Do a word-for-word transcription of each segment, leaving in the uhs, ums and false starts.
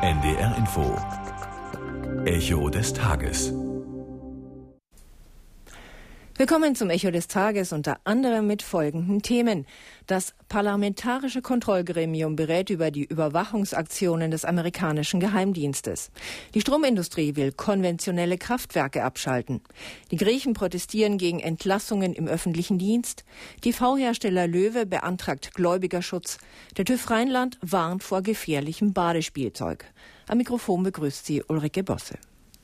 N D R Info. Echo des Tages. Willkommen zum Echo des Tages, unter anderem mit folgenden Themen. Das Parlamentarische Kontrollgremium berät über die Überwachungsaktionen des amerikanischen Geheimdienstes. Die Stromindustrie will konventionelle Kraftwerke abschalten. Die Griechen protestieren gegen Entlassungen im öffentlichen Dienst. T V-Hersteller Löwe beantragt Gläubigerschutz. Der TÜV Rheinland warnt vor gefährlichem Badespielzeug. Am Mikrofon begrüßt sie Ulrike Bosse.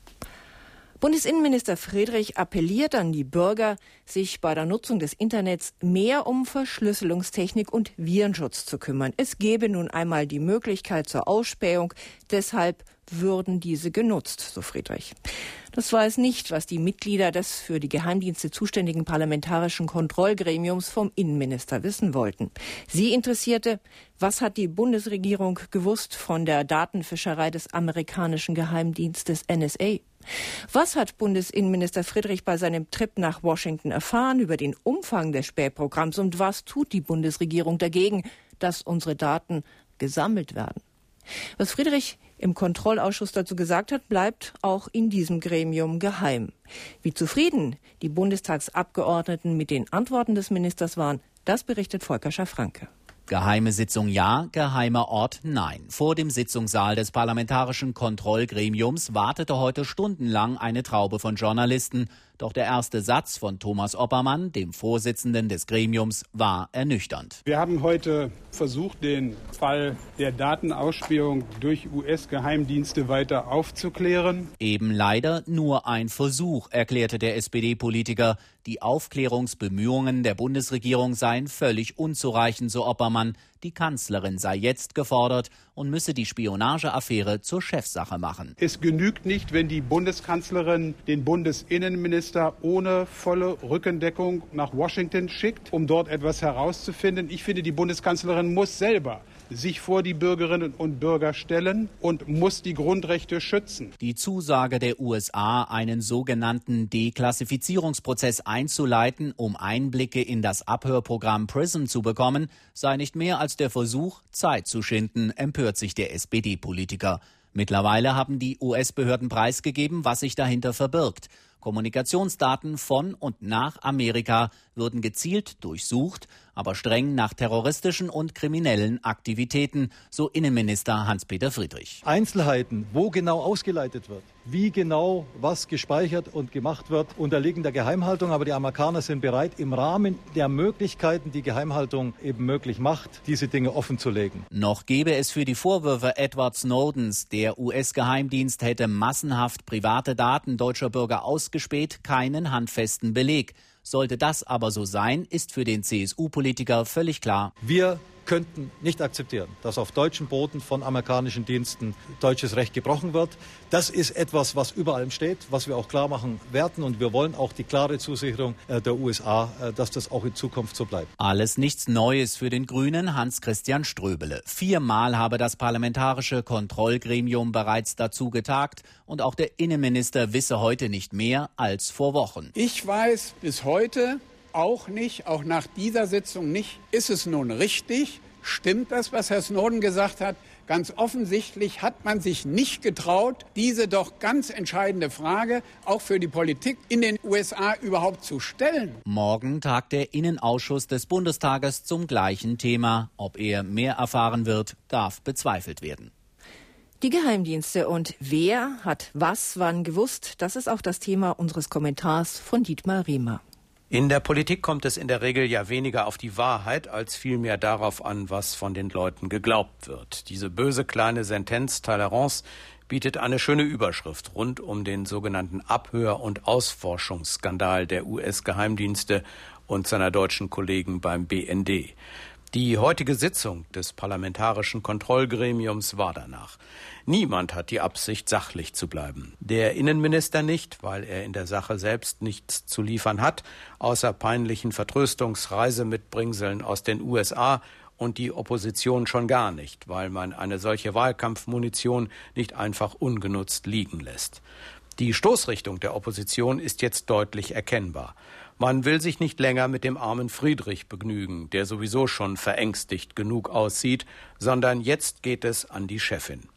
Bundesinnenminister Friedrich appelliert an die Bürger, sich bei der Nutzung des Internets mehr um Verschlüsselungstechnik und Virenschutz zu kümmern. Es gäbe nun einmal die Möglichkeit zur Ausspähung, deshalb würden diese genutzt, so Friedrich. Das war es nicht, was die Mitglieder des für die Geheimdienste zuständigen Parlamentarischen Kontrollgremiums vom Innenminister wissen wollten. Sie interessierte, was hat die Bundesregierung gewusst von der Datenfischerei des amerikanischen Geheimdienstes N S A? Was hat Bundesinnenminister Friedrich bei seinem Trip nach Washington erfahren über den Umfang des Spähprogramms und was tut die Bundesregierung dagegen, dass unsere Daten gesammelt werden? Was Friedrich im Kontrollausschuss dazu gesagt hat, bleibt auch in diesem Gremium geheim. Wie zufrieden die Bundestagsabgeordneten mit den Antworten des Ministers waren, das berichtet Volker Schafranke. Geheime Sitzung ja, geheimer Ort nein. Vor dem Sitzungssaal des Parlamentarischen Kontrollgremiums wartete heute stundenlang eine Traube von Journalisten. Doch der erste Satz von Thomas Oppermann, dem Vorsitzenden des Gremiums, war ernüchternd. Wir haben heute versucht, den Fall der Datenausspähung durch U S-Geheimdienste weiter aufzuklären. Eben leider nur ein Versuch, erklärte der S P D-Politiker. Die Aufklärungsbemühungen der Bundesregierung seien völlig unzureichend, so Oppermann. Die Kanzlerin sei jetzt gefordert und müsse die Spionageaffäre zur Chefsache machen. Es genügt nicht, wenn die Bundeskanzlerin den Bundesinnenminister ohne volle Rückendeckung nach Washington schickt, um dort etwas herauszufinden. Ich finde, die Bundeskanzlerin muss selber sich vor die Bürgerinnen und Bürger stellen und muss die Grundrechte schützen. Die Zusage der U S A, einen sogenannten Deklassifizierungsprozess einzuleiten, um Einblicke in das Abhörprogramm PRISM zu bekommen, sei nicht mehr als der Versuch, Zeit zu schinden, empört sich der S P D-Politiker. Mittlerweile haben die U S-Behörden preisgegeben, was sich dahinter verbirgt. Kommunikationsdaten von und nach Amerika würden gezielt durchsucht, aber streng nach terroristischen und kriminellen Aktivitäten, so Innenminister Hans-Peter Friedrich. Einzelheiten, wo genau ausgeleitet wird, wie genau was gespeichert und gemacht wird, unterliegen der Geheimhaltung. Aber die Amerikaner sind bereit, im Rahmen der Möglichkeiten, die Geheimhaltung eben möglich macht, diese Dinge offenzulegen. Noch gäbe es für die Vorwürfe Edward Snowdens, der U S-Geheimdienst hätte massenhaft private Daten deutscher Bürger ausgespäht, keinen handfesten Beleg. Sollte das aber so sein, ist für den C S U-Politiker völlig klar: Wir könnten nicht akzeptieren, dass auf deutschem Boden von amerikanischen Diensten deutsches Recht gebrochen wird. Das ist etwas, was über allem steht, was wir auch klar machen werden. Und wir wollen auch die klare Zusicherung der U S A, dass das auch in Zukunft so bleibt. Alles nichts Neues für den Grünen Hans-Christian Ströbele. Viermal habe das Parlamentarische Kontrollgremium bereits dazu getagt. Und auch der Innenminister wisse heute nicht mehr als vor Wochen. Ich weiß bis heute auch nicht, auch nach dieser Sitzung nicht, ist es nun richtig? Stimmt das, was Herr Snowden gesagt hat? Ganz offensichtlich hat man sich nicht getraut, diese doch ganz entscheidende Frage auch für die Politik in den U S A überhaupt zu stellen. Morgen tagt der Innenausschuss des Bundestages zum gleichen Thema. Ob er mehr erfahren wird, darf bezweifelt werden. Die Geheimdienste und wer hat was wann gewusst, das ist auch das Thema unseres Kommentars von Dietmar Riemer. In der Politik kommt es in der Regel ja weniger auf die Wahrheit, als vielmehr darauf an, was von den Leuten geglaubt wird. Diese böse kleine Sentenz Talleyrand bietet eine schöne Überschrift rund um den sogenannten Abhör- und Ausforschungsskandal der U S-Geheimdienste und seiner deutschen Kollegen beim B N D. Die heutige Sitzung des Parlamentarischen Kontrollgremiums war danach. Niemand hat die Absicht, sachlich zu bleiben. Der Innenminister nicht, weil er in der Sache selbst nichts zu liefern hat, außer peinlichen Vertröstungsreisemitbringseln aus den U S A, und die Opposition schon gar nicht, weil man eine solche Wahlkampfmunition nicht einfach ungenutzt liegen lässt. Die Stoßrichtung der Opposition ist jetzt deutlich erkennbar. Man will sich nicht länger mit dem armen Friedrich begnügen, der sowieso schon verängstigt genug aussieht, sondern jetzt geht es an die Chefin.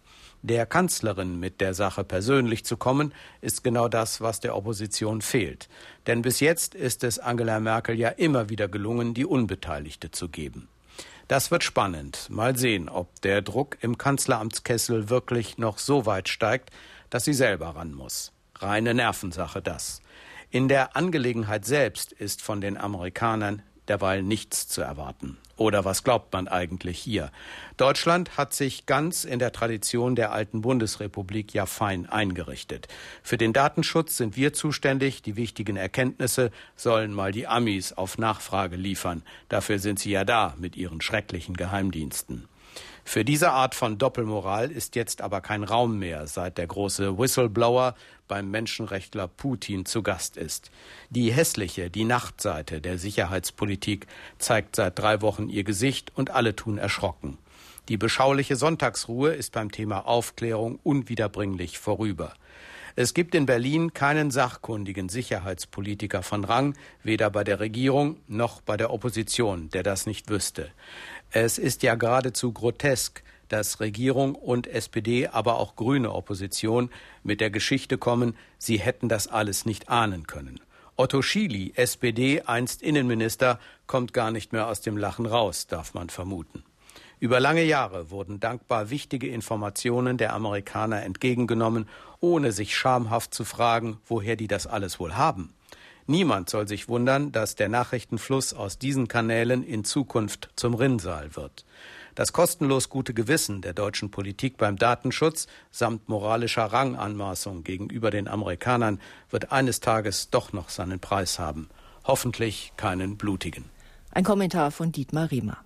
Der Kanzlerin mit der Sache persönlich zu kommen, ist genau das, was der Opposition fehlt. Denn bis jetzt ist es Angela Merkel ja immer wieder gelungen, die Unbeteiligte zu geben. Das wird spannend. Mal sehen, ob der Druck im Kanzleramtskessel wirklich noch so weit steigt, dass sie selber ran muss. Reine Nervensache das. In der Angelegenheit selbst ist von den Amerikanern derweil nichts zu erwarten. Oder was glaubt man eigentlich hier? Deutschland hat sich ganz in der Tradition der alten Bundesrepublik ja fein eingerichtet. Für den Datenschutz sind wir zuständig. Die wichtigen Erkenntnisse sollen mal die Amis auf Nachfrage liefern. Dafür sind sie ja da mit ihren schrecklichen Geheimdiensten. Für diese Art von Doppelmoral ist jetzt aber kein Raum mehr, seit der große Whistleblower beim Menschenrechtler Putin zu Gast ist. Die hässliche, die Nachtseite der Sicherheitspolitik zeigt seit drei Wochen ihr Gesicht und alle tun erschrocken. Die beschauliche Sonntagsruhe ist beim Thema Aufklärung unwiederbringlich vorüber. Es gibt in Berlin keinen sachkundigen Sicherheitspolitiker von Rang, weder bei der Regierung noch bei der Opposition, der das nicht wüsste. Es ist ja geradezu grotesk, dass Regierung und S P D, aber auch grüne Opposition mit der Geschichte kommen, sie hätten das alles nicht ahnen können. Otto Schily, S P D, einst Innenminister, kommt gar nicht mehr aus dem Lachen raus, darf man vermuten. Über lange Jahre wurden dankbar wichtige Informationen der Amerikaner entgegengenommen, ohne sich schamhaft zu fragen, woher die das alles wohl haben. Niemand soll sich wundern, dass der Nachrichtenfluss aus diesen Kanälen in Zukunft zum Rinnsal wird. Das kostenlos gute Gewissen der deutschen Politik beim Datenschutz samt moralischer Ranganmaßung gegenüber den Amerikanern wird eines Tages doch noch seinen Preis haben. Hoffentlich keinen blutigen. Ein Kommentar von Dietmar Riemer.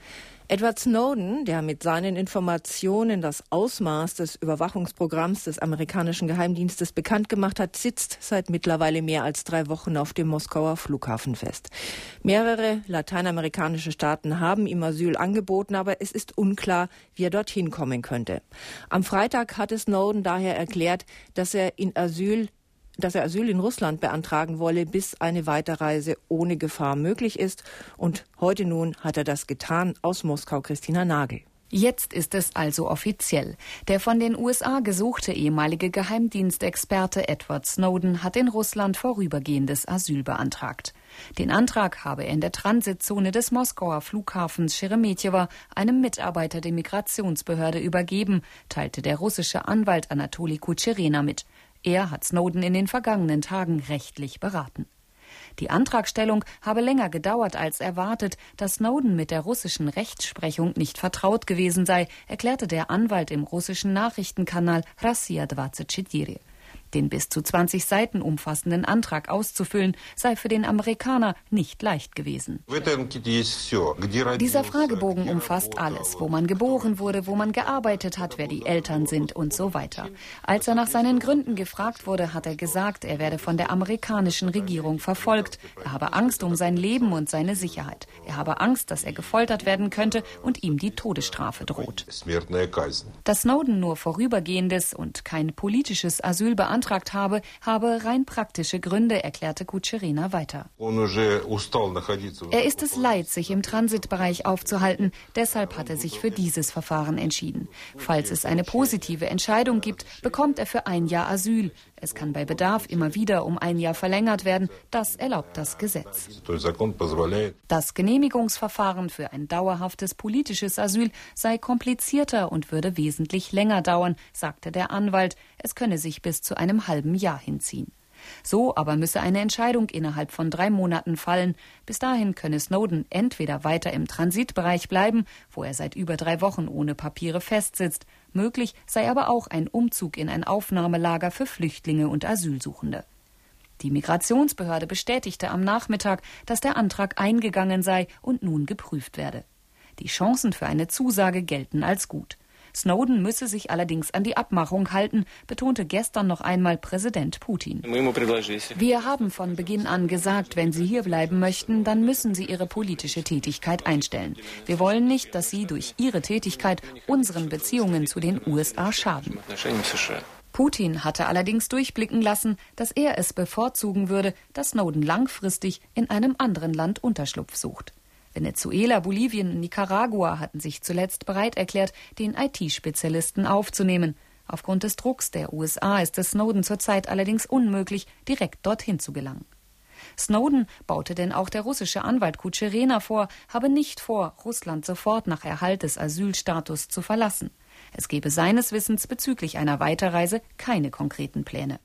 Edward Snowden, der mit seinen Informationen das Ausmaß des Überwachungsprogramms des amerikanischen Geheimdienstes bekannt gemacht hat, sitzt seit mittlerweile mehr als drei Wochen auf dem Moskauer Flughafen fest. Mehrere lateinamerikanische Staaten haben ihm Asyl angeboten, aber es ist unklar, wie er dorthin kommen könnte. Am Freitag hatte Snowden daher erklärt, dass er in Asyl dass er Asyl in Russland beantragen wolle, bis eine Weiterreise ohne Gefahr möglich ist. Und heute nun hat er das getan. Aus Moskau Christina Nagel. Jetzt ist es also offiziell. Der von den U S A gesuchte ehemalige Geheimdienstexperte Edward Snowden hat in Russland vorübergehendes Asyl beantragt. Den Antrag habe er in der Transitzone des Moskauer Flughafens Scheremetjewo einem Mitarbeiter der Migrationsbehörde übergeben, teilte der russische Anwalt Anatoli Kutscherena mit. Er hat Snowden in den vergangenen Tagen rechtlich beraten. Die Antragstellung habe länger gedauert als erwartet, da Snowden mit der russischen Rechtsprechung nicht vertraut gewesen sei, erklärte der Anwalt im russischen Nachrichtenkanal Rossiya vierundzwanzig. Den bis zu zwanzig Seiten umfassenden Antrag auszufüllen, sei für den Amerikaner nicht leicht gewesen. Dieser Fragebogen umfasst alles, wo man geboren wurde, wo man gearbeitet hat, wer die Eltern sind und so weiter. Als er nach seinen Gründen gefragt wurde, hat er gesagt, er werde von der amerikanischen Regierung verfolgt. Er habe Angst um sein Leben und seine Sicherheit. Er habe Angst, dass er gefoltert werden könnte und ihm die Todesstrafe droht. Dass Snowden nur vorübergehendes und kein politisches Asyl beantragt habe, habe rein praktische Gründe, erklärte Kutscherena weiter. Er ist es leid, sich im Transitbereich aufzuhalten, deshalb hat er sich für dieses Verfahren entschieden. Falls es eine positive Entscheidung gibt, bekommt er für ein Jahr Asyl. Es kann bei Bedarf immer wieder um ein Jahr verlängert werden, das erlaubt das Gesetz. Das Genehmigungsverfahren für ein dauerhaftes politisches Asyl sei komplizierter und würde wesentlich länger dauern, sagte der Anwalt. Es könne sich bis zu einem halben Jahr hinziehen. So aber müsse eine Entscheidung innerhalb von drei Monaten fallen. Bis dahin könne Snowden entweder weiter im Transitbereich bleiben, wo er seit über drei Wochen ohne Papiere festsitzt. Möglich sei aber auch ein Umzug in ein Aufnahmelager für Flüchtlinge und Asylsuchende. Die Migrationsbehörde bestätigte am Nachmittag, dass der Antrag eingegangen sei und nun geprüft werde. Die Chancen für eine Zusage gelten als gut. Snowden müsse sich allerdings an die Abmachung halten, betonte gestern noch einmal Präsident Putin. Wir haben von Beginn an gesagt, wenn Sie hier bleiben möchten, dann müssen Sie Ihre politische Tätigkeit einstellen. Wir wollen nicht, dass Sie durch Ihre Tätigkeit unseren Beziehungen zu den U S A schaden. Putin hatte allerdings durchblicken lassen, dass er es bevorzugen würde, dass Snowden langfristig in einem anderen Land Unterschlupf sucht. Venezuela, Bolivien und Nicaragua hatten sich zuletzt bereit erklärt, den I T-Spezialisten aufzunehmen. Aufgrund des Drucks der U S A ist es Snowden zurzeit allerdings unmöglich, direkt dorthin zu gelangen. Snowden, baute denn auch der russische Anwalt Kutscherena vor, habe nicht vor, Russland sofort nach Erhalt des Asylstatus zu verlassen. Es gebe seines Wissens bezüglich einer Weiterreise keine konkreten Pläne.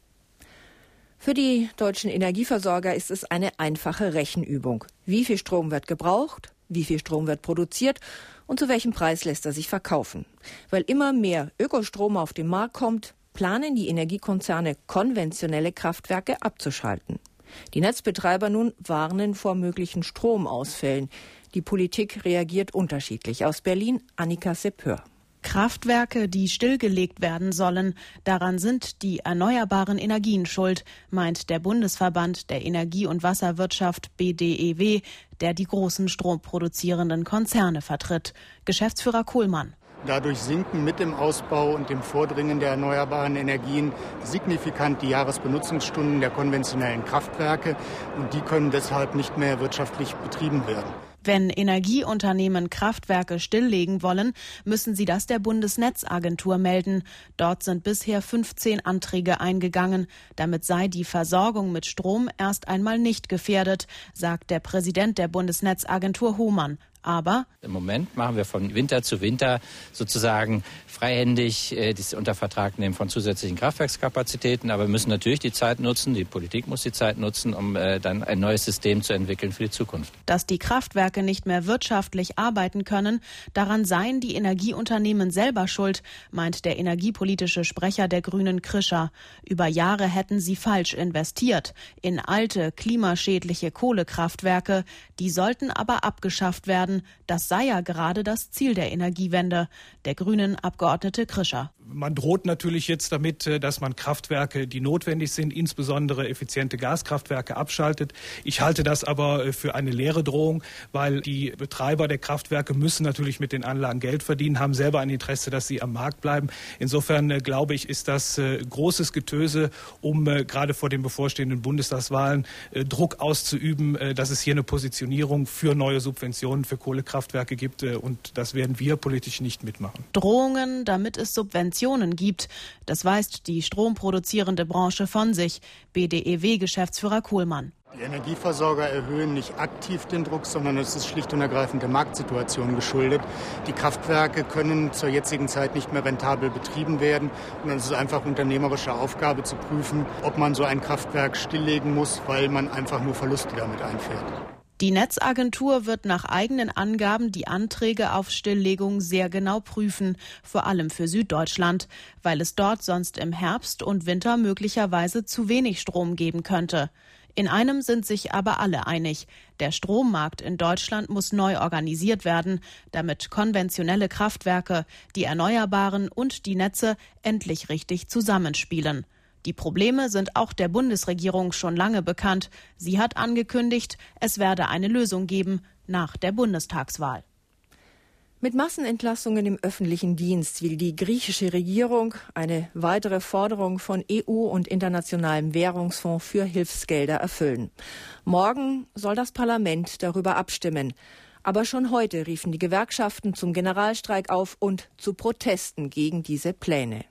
Für die deutschen Energieversorger ist es eine einfache Rechenübung. Wie viel Strom wird gebraucht? Wie viel Strom wird produziert und zu welchem Preis lässt er sich verkaufen? Weil immer mehr Ökostrom auf den Markt kommt, planen die Energiekonzerne, konventionelle Kraftwerke abzuschalten. Die Netzbetreiber nun warnen vor möglichen Stromausfällen. Die Politik reagiert unterschiedlich. Aus Berlin, Annika Seppör. Kraftwerke, die stillgelegt werden sollen, daran sind die erneuerbaren Energien schuld, meint der Bundesverband der Energie- und Wasserwirtschaft B D E W, der die großen stromproduzierenden Konzerne vertritt. Geschäftsführer Kohlmann. Dadurch sinken mit dem Ausbau und dem Vordringen der erneuerbaren Energien signifikant die Jahresbenutzungsstunden der konventionellen Kraftwerke und die können deshalb nicht mehr wirtschaftlich betrieben werden. Wenn Energieunternehmen Kraftwerke stilllegen wollen, müssen sie das der Bundesnetzagentur melden. Dort sind bisher fünfzehn Anträge eingegangen. Damit sei die Versorgung mit Strom erst einmal nicht gefährdet, sagt der Präsident der Bundesnetzagentur Hohmann. Aber im Moment machen wir von Winter zu Winter sozusagen freihändig äh, das unter Vertrag nehmen von zusätzlichen Kraftwerkskapazitäten. Aber wir müssen natürlich die Zeit nutzen, die Politik muss die Zeit nutzen, um äh, dann ein neues System zu entwickeln für die Zukunft. Dass die Kraftwerke nicht mehr wirtschaftlich arbeiten können, daran seien die Energieunternehmen selber schuld, meint der energiepolitische Sprecher der Grünen Krischer. Über Jahre hätten sie falsch investiert in alte, klimaschädliche Kohlekraftwerke. Die sollten aber abgeschafft werden. Das sei ja gerade das Ziel der Energiewende. Der Grünen Abgeordnete Krischer. Man droht natürlich jetzt damit, dass man Kraftwerke, die notwendig sind, insbesondere effiziente Gaskraftwerke, abschaltet. Ich halte das aber für eine leere Drohung, weil die Betreiber der Kraftwerke müssen natürlich mit den Anlagen Geld verdienen, haben selber ein Interesse, dass sie am Markt bleiben. Insofern äh, glaube ich, ist das äh, großes Getöse, um äh, gerade vor den bevorstehenden Bundestagswahlen äh, Druck auszuüben, äh, dass es hier eine Positionierung für neue Subventionen für Kohlekraftwerke gibt. Äh, und das werden wir politisch nicht mitmachen. Drohungen, damit es Subventionen gibt. Das weist die stromproduzierende Branche von sich. B D E W-Geschäftsführer Kohlmann. Die Energieversorger erhöhen nicht aktiv den Druck, sondern es ist schlicht und ergreifend der Marktsituation geschuldet. Die Kraftwerke können zur jetzigen Zeit nicht mehr rentabel betrieben werden. Und dann ist es einfach unternehmerische Aufgabe zu prüfen, ob man so ein Kraftwerk stilllegen muss, weil man einfach nur Verluste damit einfährt. Die Netzagentur wird nach eigenen Angaben die Anträge auf Stilllegung sehr genau prüfen, vor allem für Süddeutschland, weil es dort sonst im Herbst und Winter möglicherweise zu wenig Strom geben könnte. In einem sind sich aber alle einig. Der Strommarkt in Deutschland muss neu organisiert werden, damit konventionelle Kraftwerke, die Erneuerbaren und die Netze endlich richtig zusammenspielen. Die Probleme sind auch der Bundesregierung schon lange bekannt. Sie hat angekündigt, es werde eine Lösung geben nach der Bundestagswahl. Mit Massenentlassungen im öffentlichen Dienst will die griechische Regierung eine weitere Forderung von E U und Internationalem Währungsfonds für Hilfsgelder erfüllen. Morgen soll das Parlament darüber abstimmen. Aber schon heute riefen die Gewerkschaften zum Generalstreik auf und zu Protesten gegen diese Pläne.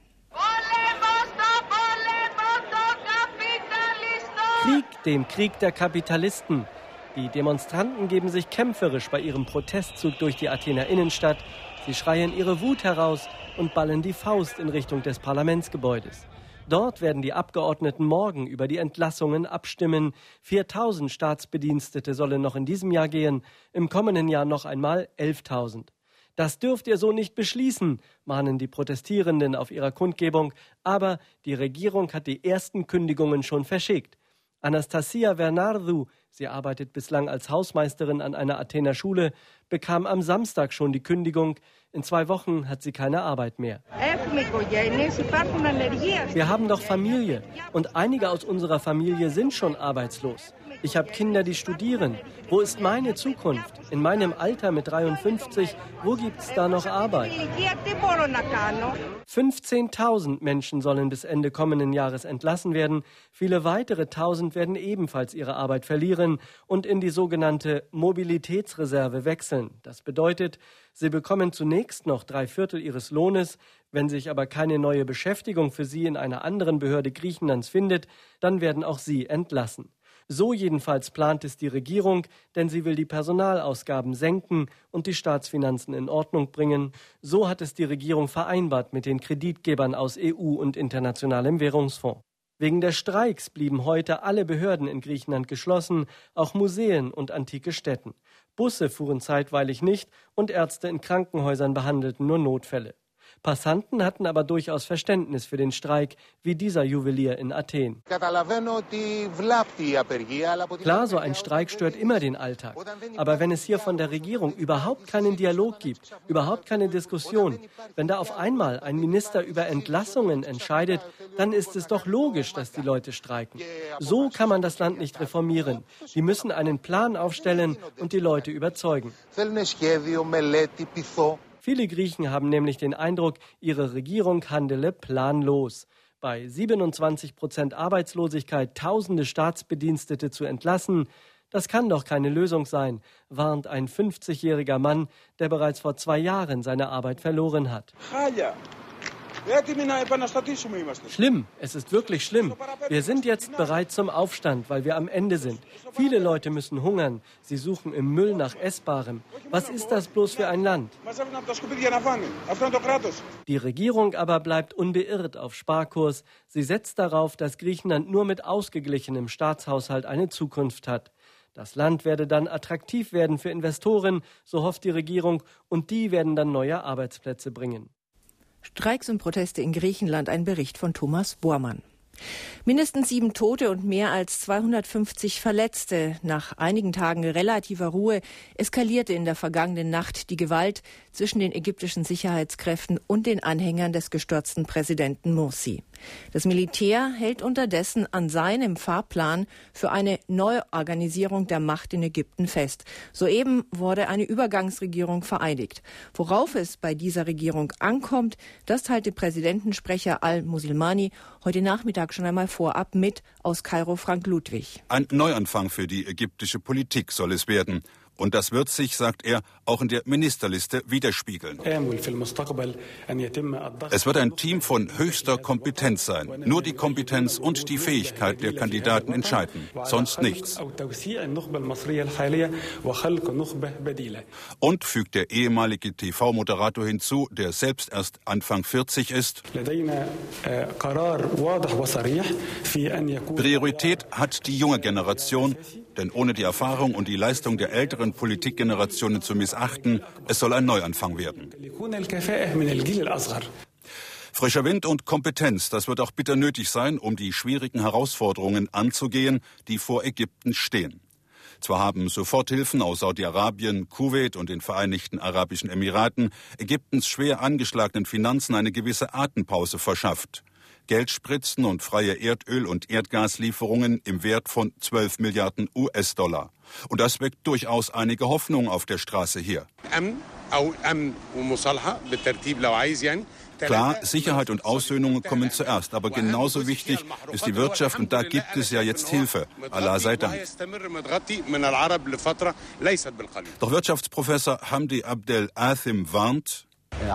Krieg, dem Krieg der Kapitalisten. Die Demonstranten geben sich kämpferisch bei ihrem Protestzug durch die Athener Innenstadt. Sie schreien ihre Wut heraus und ballen die Faust in Richtung des Parlamentsgebäudes. Dort werden die Abgeordneten morgen über die Entlassungen abstimmen. viertausend Staatsbedienstete sollen noch in diesem Jahr gehen, im kommenden Jahr noch einmal elftausend. Das dürft ihr so nicht beschließen, mahnen die Protestierenden auf ihrer Kundgebung. Aber die Regierung hat die ersten Kündigungen schon verschickt. Anastasia Vernardou, sie arbeitet bislang als Hausmeisterin an einer Athener Schule, bekam am Samstag schon die Kündigung. In zwei Wochen hat sie keine Arbeit mehr. Wir haben doch Familie und einige aus unserer Familie sind schon arbeitslos. Ich habe Kinder, die studieren. Wo ist meine Zukunft? In meinem Alter mit dreiundfünfzig, wo gibt's da noch Arbeit? fünfzehntausend Menschen sollen bis Ende kommenden Jahres entlassen werden. Viele weitere Tausend werden ebenfalls ihre Arbeit verlieren und in die sogenannte Mobilitätsreserve wechseln. Das bedeutet, sie bekommen zunächst noch drei Viertel ihres Lohnes. Wenn sich aber keine neue Beschäftigung für sie in einer anderen Behörde Griechenlands findet, dann werden auch sie entlassen. So jedenfalls plant es die Regierung, denn sie will die Personalausgaben senken und die Staatsfinanzen in Ordnung bringen. So hat es die Regierung vereinbart mit den Kreditgebern aus E U und Internationalem Währungsfonds. Wegen der Streiks blieben heute alle Behörden in Griechenland geschlossen, auch Museen und antike Stätten. Busse fuhren zeitweilig nicht und Ärzte in Krankenhäusern behandelten nur Notfälle. Passanten hatten aber durchaus Verständnis für den Streik, wie dieser Juwelier in Athen. Klar, so ein Streik stört immer den Alltag. Aber wenn es hier von der Regierung überhaupt keinen Dialog gibt, überhaupt keine Diskussion, wenn da auf einmal ein Minister über Entlassungen entscheidet, dann ist es doch logisch, dass die Leute streiken. So kann man das Land nicht reformieren. Die müssen einen Plan aufstellen und die Leute überzeugen. Viele Griechen haben nämlich den Eindruck, ihre Regierung handele planlos. Bei siebenundzwanzig Prozent Arbeitslosigkeit Tausende Staatsbedienstete zu entlassen, das kann doch keine Lösung sein, warnt ein fünfzigjähriger Mann, der bereits vor zwei Jahren seine Arbeit verloren hat. Schlimm, es ist wirklich schlimm. Wir sind jetzt bereit zum Aufstand, weil wir am Ende sind. Viele Leute müssen hungern. Sie suchen im Müll nach Essbarem. Was ist das bloß für ein Land? Die Regierung aber bleibt unbeirrt auf Sparkurs. Sie setzt darauf, dass Griechenland nur mit ausgeglichenem Staatshaushalt eine Zukunft hat. Das Land werde dann attraktiv werden für Investoren, so hofft die Regierung, und die werden dann neue Arbeitsplätze bringen. Streiks und Proteste in Griechenland, ein Bericht von Thomas Bormann. Mindestens sieben Tote und mehr als zweihundertfünfzig Verletzte. Nach einigen Tagen relativer Ruhe eskalierte in der vergangenen Nacht die Gewalt zwischen den ägyptischen Sicherheitskräften und den Anhängern des gestürzten Präsidenten Mursi. Das Militär hält unterdessen an seinem Fahrplan für eine Neuorganisierung der Macht in Ägypten fest. Soeben wurde eine Übergangsregierung vereidigt. Worauf es bei dieser Regierung ankommt, das teilte Präsidentensprecher Al-Musilmani heute Nachmittag schon einmal vorab mit. Aus Kairo Frank Ludwig. Ein Neuanfang für die ägyptische Politik soll es werden. Und das wird sich, sagt er, auch in der Ministerliste widerspiegeln. Es wird ein Team von höchster Kompetenz sein. Nur die Kompetenz und die Fähigkeit der Kandidaten entscheiden, sonst nichts. Und fügt der ehemalige T V-Moderator hinzu, der selbst erst Anfang vierzig ist: Priorität hat die junge Generation, denn ohne die Erfahrung und die Leistung der älteren Politikgenerationen zu missachten, es soll ein Neuanfang werden. Frischer Wind und Kompetenz, das wird auch bitter nötig sein, um die schwierigen Herausforderungen anzugehen, die vor Ägypten stehen. Zwar haben Soforthilfen aus Saudi-Arabien, Kuwait und den Vereinigten Arabischen Emiraten Ägyptens schwer angeschlagenen Finanzen eine gewisse Atempause verschafft. Geldspritzen und freie Erdöl- und Erdgaslieferungen im Wert von zwölf Milliarden U S-Dollar. Und das weckt durchaus einige Hoffnung auf der Straße hier. Klar, Sicherheit und Aussöhnung kommen zuerst, aber genauso wichtig ist die Wirtschaft und da gibt es ja jetzt Hilfe. Allah sei Dank. Doch Wirtschaftsprofessor Hamdi Abdel Athim warnt: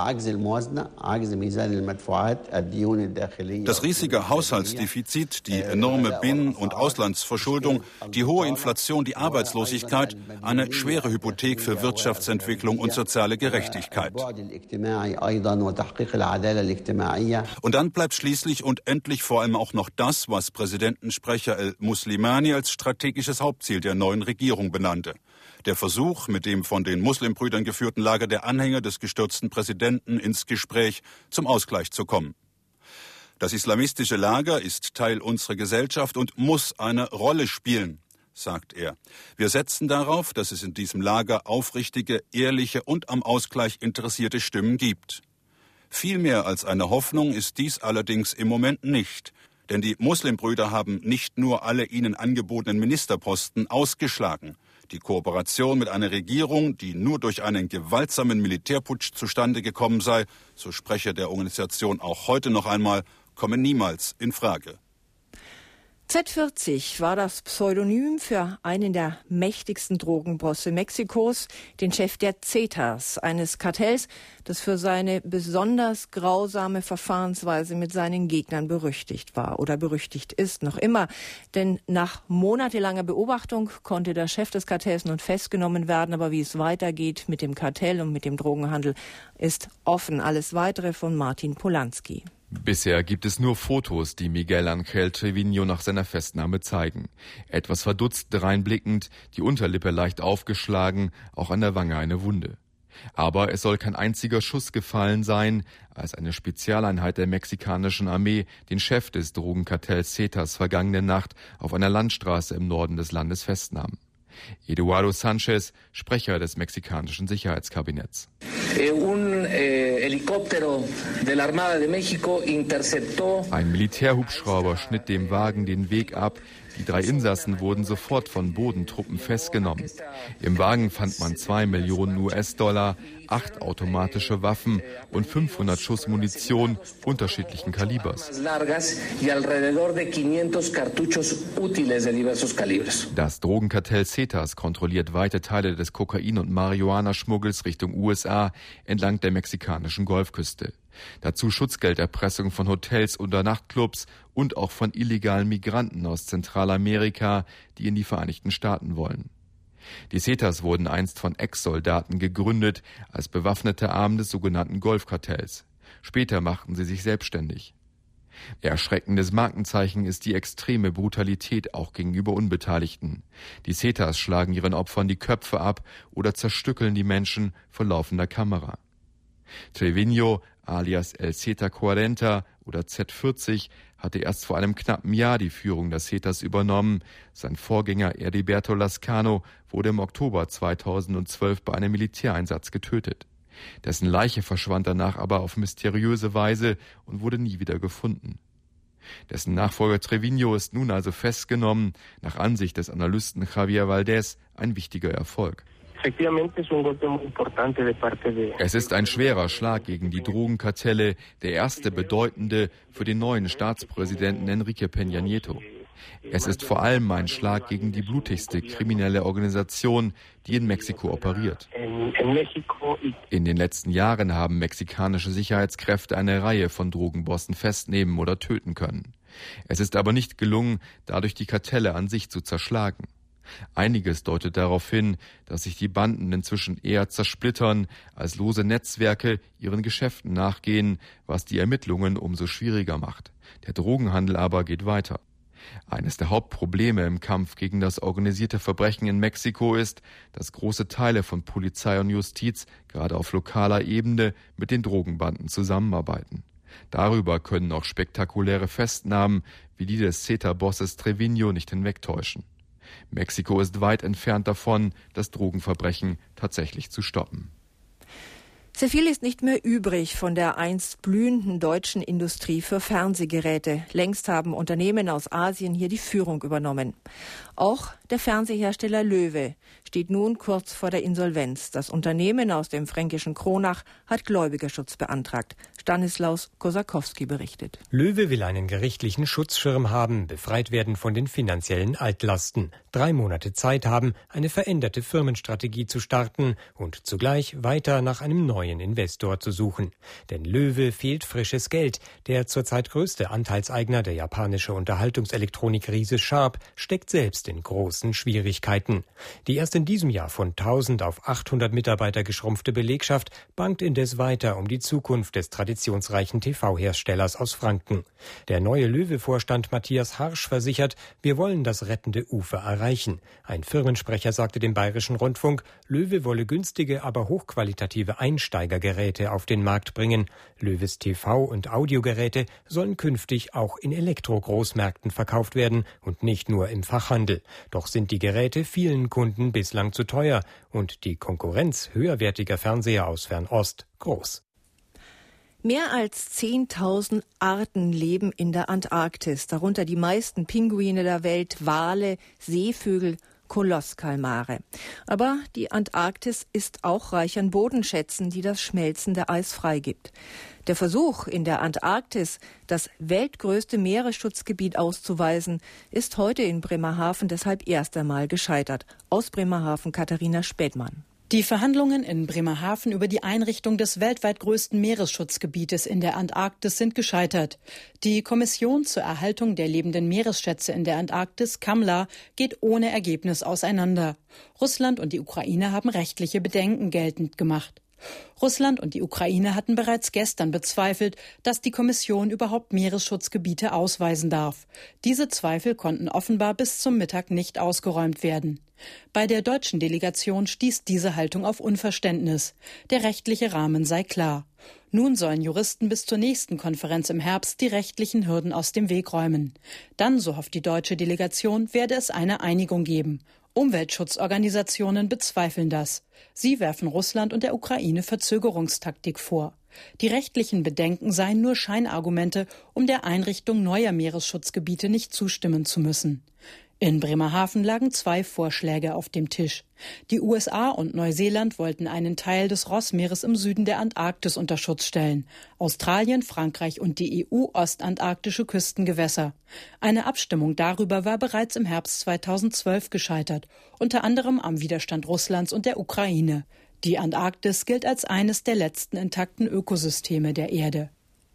Das riesige Haushaltsdefizit, die enorme Binnen- und Auslandsverschuldung, die hohe Inflation, die Arbeitslosigkeit, eine schwere Hypothek für Wirtschaftsentwicklung und soziale Gerechtigkeit. Und dann bleibt schließlich und endlich vor allem auch noch das, was Präsidentensprecher Al-Muslimani als strategisches Hauptziel der neuen Regierung benannte. Der Versuch, mit dem von den Muslimbrüdern geführten Lager der Anhänger des gestürzten Präsidenten ins Gespräch zum Ausgleich zu kommen. Das islamistische Lager ist Teil unserer Gesellschaft und muss eine Rolle spielen, sagt er. Wir setzen darauf, dass es in diesem Lager aufrichtige, ehrliche und am Ausgleich interessierte Stimmen gibt. Viel mehr als eine Hoffnung ist dies allerdings im Moment nicht. Denn die Muslimbrüder haben nicht nur alle ihnen angebotenen Ministerposten ausgeschlagen. Die Kooperation mit einer Regierung, die nur durch einen gewaltsamen Militärputsch zustande gekommen sei, so Sprecher der Organisation auch heute noch einmal, komme niemals in Frage. Z vierzig war das Pseudonym für einen der mächtigsten Drogenbosse Mexikos, den Chef der Zetas, eines Kartells, das für seine besonders grausame Verfahrensweise mit seinen Gegnern berüchtigt war oder berüchtigt ist, noch immer. Denn nach monatelanger Beobachtung konnte der Chef des Kartells nun festgenommen werden, aber wie es weitergeht mit dem Kartell und mit dem Drogenhandel ist offen. Alles Weitere von Martin Polanski. Bisher gibt es nur Fotos, die Miguel Ángel Treviño nach seiner Festnahme zeigen. Etwas verdutzt dreinblickend, die Unterlippe leicht aufgeschlagen, auch an der Wange eine Wunde. Aber es soll kein einziger Schuss gefallen sein, als eine Spezialeinheit der mexikanischen Armee den Chef des Drogenkartells Zetas vergangene Nacht auf einer Landstraße im Norden des Landes festnahm. Eduardo Sanchez, Sprecher des mexikanischen Sicherheitskabinetts. Ein Militärhubschrauber schnitt dem Wagen den Weg ab. Die drei Insassen wurden sofort von Bodentruppen festgenommen. Im Wagen fand man zwei Millionen U S-Dollar, acht automatische Waffen und fünfhundert Schuss Munition unterschiedlichen Kalibers. Das Drogenkartell Zetas kontrolliert weite Teile des Kokain- und Marihuana-Schmuggels Richtung U S A entlang der mexikanischen Golfküste. Dazu Schutzgelderpressung von Hotels oder Nachtclubs und auch von illegalen Migranten aus Zentralamerika, die in die Vereinigten Staaten wollen. Die Zetas wurden einst von Ex-Soldaten gegründet als bewaffnete Arm des sogenannten Golfkartells. Später machten sie sich selbstständig. Erschreckendes Markenzeichen ist die extreme Brutalität auch gegenüber Unbeteiligten. Die Zetas schlagen ihren Opfern die Köpfe ab oder zerstückeln die Menschen vor laufender Kamera. Treviño, alias El Zeta cuarenta oder Z vierzig, hatte erst vor einem knappen Jahr die Führung der Zetas übernommen. Sein Vorgänger Heriberto Lascano wurde im Oktober zweitausendzwölf bei einem Militäreinsatz getötet. Dessen Leiche verschwand danach aber auf mysteriöse Weise und wurde nie wieder gefunden. Dessen Nachfolger Treviño ist nun also festgenommen, nach Ansicht des Analysten Javier Valdés ein wichtiger Erfolg. Es ist ein schwerer Schlag gegen die Drogenkartelle, der erste bedeutende für den neuen Staatspräsidenten Enrique Peña Nieto. Es ist vor allem ein Schlag gegen die blutigste kriminelle Organisation, die in Mexiko operiert. In den letzten Jahren haben mexikanische Sicherheitskräfte eine Reihe von Drogenbossen festnehmen oder töten können. Es ist aber nicht gelungen, dadurch die Kartelle an sich zu zerschlagen. Einiges deutet darauf hin, dass sich die Banden inzwischen eher zersplittern, als lose Netzwerke ihren Geschäften nachgehen, was die Ermittlungen umso schwieriger macht. Der Drogenhandel aber geht weiter. Eines der Hauptprobleme im Kampf gegen das organisierte Verbrechen in Mexiko ist, dass große Teile von Polizei und Justiz gerade auf lokaler Ebene mit den Drogenbanden zusammenarbeiten. Darüber können auch spektakuläre Festnahmen wie die des Zeta-Bosses Treviño nicht hinwegtäuschen. Mexiko ist weit entfernt davon, das Drogenverbrechen tatsächlich zu stoppen. Sehr viel ist nicht mehr übrig von der einst blühenden deutschen Industrie für Fernsehgeräte. Längst haben Unternehmen aus Asien hier die Führung übernommen. Auch der Fernsehersteller Loewe steht nun kurz vor der Insolvenz. Das Unternehmen aus dem fränkischen Kronach hat Gläubigerschutz beantragt. Stanislaus Kosakowski berichtet. Loewe will einen gerichtlichen Schutzschirm haben, befreit werden von den finanziellen Altlasten. Drei Monate Zeit haben, eine veränderte Firmenstrategie zu starten und zugleich weiter nach einem neuen Investor zu suchen. Denn Loewe fehlt frisches Geld. Der zurzeit größte Anteilseigner, der japanische Unterhaltungselektronik-Riese Sharp, steckt selbst in großen Schwierigkeiten. Die erst in diesem Jahr von tausend auf achthundert Mitarbeiter geschrumpfte Belegschaft bangt indes weiter um die Zukunft des traditionsreichen T V-Herstellers aus Franken. Der neue Loewe-Vorstand Matthias Harsch versichert, wir wollen das rettende Ufer erreichen. Ein Firmensprecher sagte dem Bayerischen Rundfunk, Loewe wolle günstige, aber hochqualitative Einsteigergeräte auf den Markt bringen. Loewes T V- und Audiogeräte sollen künftig auch in Elektro-Großmärkten verkauft werden und nicht nur im Fachhandel. Doch sind die Geräte vielen Kunden bislang zu teuer und die Konkurrenz höherwertiger Fernseher aus Fernost groß. Mehr als zehntausend Arten leben in der Antarktis, darunter die meisten Pinguine der Welt, Wale, Seevögel, Kolosskalmare. Aber die Antarktis ist auch reich an Bodenschätzen, die das schmelzende Eis freigibt. Der Versuch, in der Antarktis das weltgrößte Meeresschutzgebiet auszuweisen, ist heute in Bremerhaven deshalb erst einmal gescheitert. Aus Bremerhaven Katharina Spädmann. Die Verhandlungen in Bremerhaven über die Einrichtung des weltweit größten Meeresschutzgebietes in der Antarktis sind gescheitert. Die Kommission zur Erhaltung der lebenden Meeresschätze in der Antarktis, KAMLA, geht ohne Ergebnis auseinander. Russland und die Ukraine haben rechtliche Bedenken geltend gemacht. Russland und die Ukraine hatten bereits gestern bezweifelt, dass die Kommission überhaupt Meeresschutzgebiete ausweisen darf. Diese Zweifel konnten offenbar bis zum Mittag nicht ausgeräumt werden. Bei der deutschen Delegation stieß diese Haltung auf Unverständnis. Der rechtliche Rahmen sei klar. Nun sollen Juristen bis zur nächsten Konferenz im Herbst die rechtlichen Hürden aus dem Weg räumen. Dann, so hofft die deutsche Delegation, werde es eine Einigung geben. Umweltschutzorganisationen bezweifeln das. Sie werfen Russland und der Ukraine Verzögerungstaktik vor. Die rechtlichen Bedenken seien nur Scheinargumente, um der Einrichtung neuer Meeresschutzgebiete nicht zustimmen zu müssen. In Bremerhaven lagen zwei Vorschläge auf dem Tisch. Die U S A und Neuseeland wollten einen Teil des Rossmeeres im Süden der Antarktis unter Schutz stellen. Australien, Frankreich und die E U ostantarktische Küstengewässer. Eine Abstimmung darüber war bereits im Herbst zweitausendzwölf gescheitert, unter anderem am Widerstand Russlands und der Ukraine. Die Antarktis gilt als eines der letzten intakten Ökosysteme der Erde.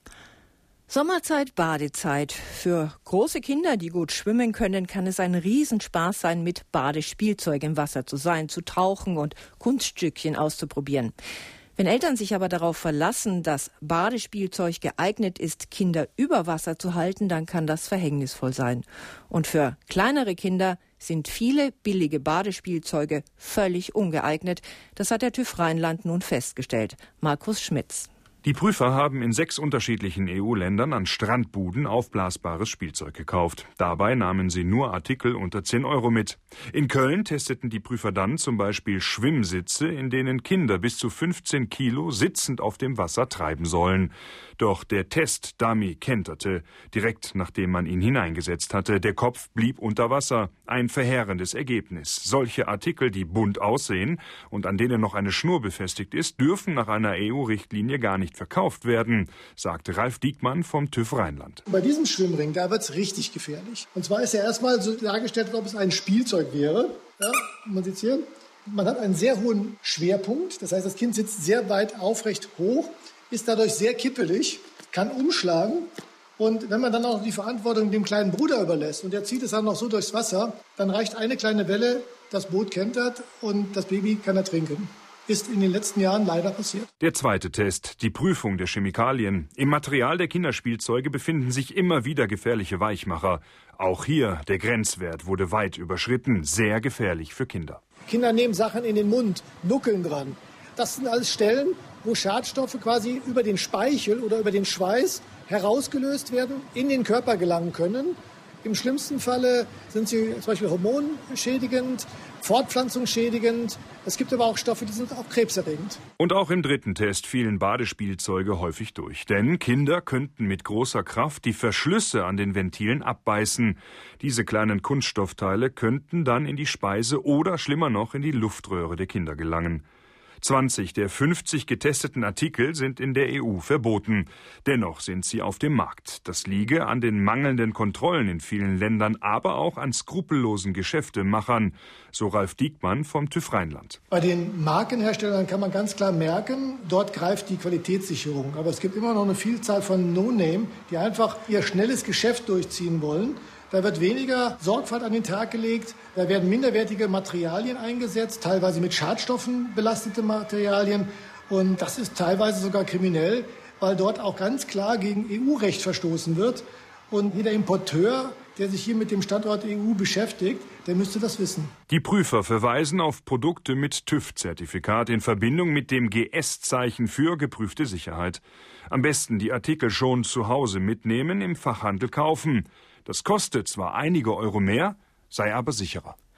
Sommerzeit, Badezeit. Für große Kinder, die gut schwimmen können, kann es ein Riesenspaß sein, mit Badespielzeug im Wasser zu sein, zu tauchen und Kunststückchen auszuprobieren. Wenn Eltern sich aber darauf verlassen, dass Badespielzeug geeignet ist, Kinder über Wasser zu halten, dann kann das verhängnisvoll sein. Und für kleinere Kinder sind viele billige Badespielzeuge völlig ungeeignet. Das hat der TÜV Rheinland nun festgestellt. Markus Schmitz. Die Prüfer haben in sechs unterschiedlichen E U-Ländern an Strandbuden aufblasbares Spielzeug gekauft. Dabei nahmen sie nur Artikel unter zehn Euro mit. In Köln testeten die Prüfer dann zum Beispiel Schwimmsitze, in denen Kinder bis zu fünfzehn Kilo sitzend auf dem Wasser treiben sollen. Doch der Test-Dummy kenterte, direkt nachdem man ihn hineingesetzt hatte. Der Kopf blieb unter Wasser. Ein verheerendes Ergebnis. Solche Artikel, die bunt aussehen und an denen noch eine Schnur befestigt ist, dürfen nach einer E U-Richtlinie gar nicht verkauft werden, sagte Ralf Diekmann vom TÜV Rheinland. Bei diesem Schwimmring, da wird es richtig gefährlich. Und zwar ist ja erstmal so dargestellt, als ob es ein Spielzeug wäre. Ja, man sieht hier, man hat einen sehr hohen Schwerpunkt. Das heißt, das Kind sitzt sehr weit aufrecht hoch, ist dadurch sehr kippelig, kann umschlagen. Und wenn man dann auch die Verantwortung dem kleinen Bruder überlässt und der zieht es dann noch so durchs Wasser, dann reicht eine kleine Welle, das Boot kentert und das Baby kann ertrinken. Ist in den letzten Jahren leider passiert. Der zweite Test, die Prüfung der Chemikalien. Im Material der Kinderspielzeuge befinden sich immer wieder gefährliche Weichmacher. Auch hier, der Grenzwert wurde weit überschritten. Sehr gefährlich für Kinder. Kinder nehmen Sachen in den Mund, nuckeln dran. Das sind alles Stellen, wo Schadstoffe quasi über den Speichel oder über den Schweiß herausgelöst werden, in den Körper gelangen können. Im schlimmsten Falle sind sie zum Beispiel hormonschädigend, fortpflanzungsschädigend. Es gibt aber auch Stoffe, die sind auch krebserregend. Und auch im dritten Test fielen Badespielzeuge häufig durch. Denn Kinder könnten mit großer Kraft die Verschlüsse an den Ventilen abbeißen. Diese kleinen Kunststoffteile könnten dann in die Speise oder schlimmer noch in die Luftröhre der Kinder gelangen. zwanzig der fünfzig getesteten Artikel sind in der E U verboten. Dennoch sind sie auf dem Markt. Das liege an den mangelnden Kontrollen in vielen Ländern, aber auch an skrupellosen Geschäftemachern, so Ralf Diekmann vom TÜV Rheinland. Bei den Markenherstellern kann man ganz klar merken, dort greift die Qualitätssicherung. Aber es gibt immer noch eine Vielzahl von No-Name, die einfach ihr schnelles Geschäft durchziehen wollen. Da wird weniger Sorgfalt an den Tag gelegt, da werden minderwertige Materialien eingesetzt, teilweise mit Schadstoffen belastete Materialien. Und das ist teilweise sogar kriminell, weil dort auch ganz klar gegen E U-Recht verstoßen wird. Und jeder Importeur, der sich hier mit dem Standort E U beschäftigt, der müsste das wissen. Die Prüfer verweisen auf Produkte mit TÜV-Zertifikat in Verbindung mit dem G S-Zeichen für geprüfte Sicherheit. Am besten die Artikel schon zu Hause mitnehmen, im Fachhandel kaufen. Das kostet zwar einige Euro mehr, sei aber sicherer.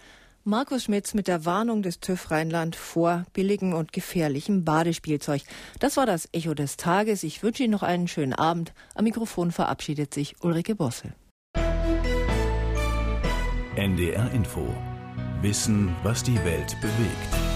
Markus Schmitz mit der Warnung des TÜV Rheinland vor billigem und gefährlichem Badespielzeug. Das war das Echo des Tages. Ich wünsche Ihnen noch einen schönen Abend. Am Mikrofon verabschiedet sich Ulrike Bosse. N D R Info. Wissen, was die Welt bewegt.